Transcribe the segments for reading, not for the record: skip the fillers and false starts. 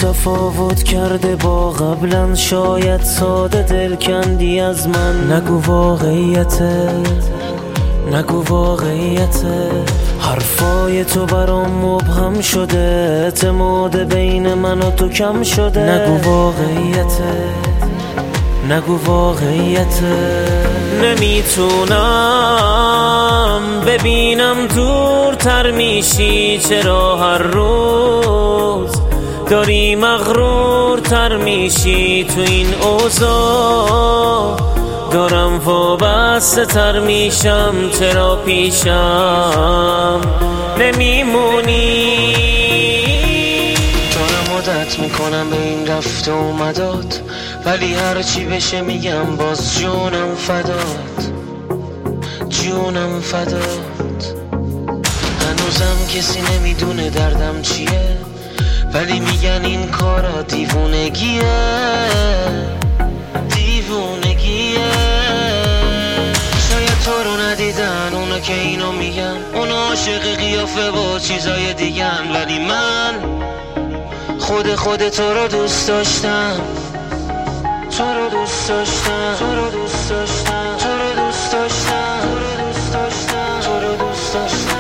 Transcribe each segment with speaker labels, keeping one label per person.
Speaker 1: تفاوت کرده با قبلا، شاید ساده دل کندی از من. نگو واقعیته، نگو واقعیته، حرفای تو برام مبهم شده، اعتماد بین من و تو کم شده. نگو واقعیته، نگو واقعیته. نمیتونم ببینم دورتر میشی، چرا هر روز داری مغرورتر میشی؟ تو این اوضاع دارم وابسته تر میشم، چرا پیشم نمیمونی؟ دارم عادت میکنم به این رفت و اومدات، ولی هر چی بشه میگم باز جونم فدات، جونم فدات. هنوزم کسی نمیدونه دردم چیه، ولی میگن این کارا دیوونگیه، دیوونگیه. شاید تو رو ندیدن اونا که اینو میگن، اونا عاشق قیافه و چیزای دیگن، ولی من خود تو رو دوست داشتم، تو رو دوست داشتم، تو رو دوست داشتم، تو رو دوست داشتم، تو رو دوست داشتم، تو رو دوست داشتم.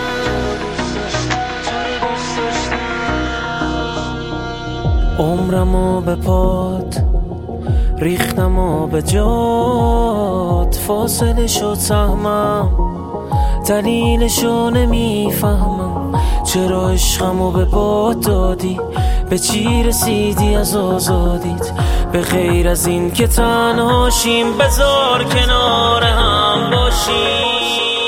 Speaker 1: عمرمو به پات ریختم و به جات، فاصله شد سهمم، دلیلشو نمیفهمم. چرا عشقمو به باد دادی؟ به چی رسیدی از آزادیت؟ به غیر از این که تنهاشیم، بذار کنار هم باشیم.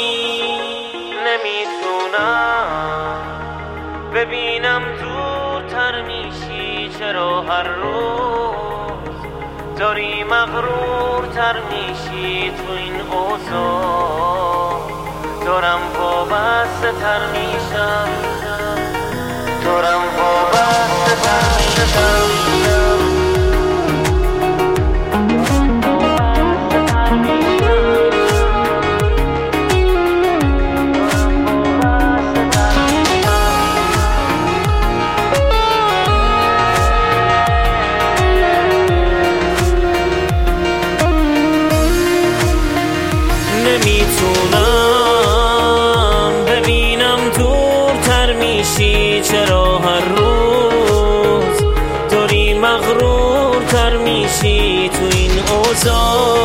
Speaker 1: نمیتونم ببینم دورتر میشی، چرا هر روز داری مغرورتر میشی؟ تو این اوضاع دارم وابسته تر میشم، دارم وابسته تر میشم. نمیتونم ببینم دورتر میشی، چرا هر روز داری مغرورتر میشی؟ تو این اوضاع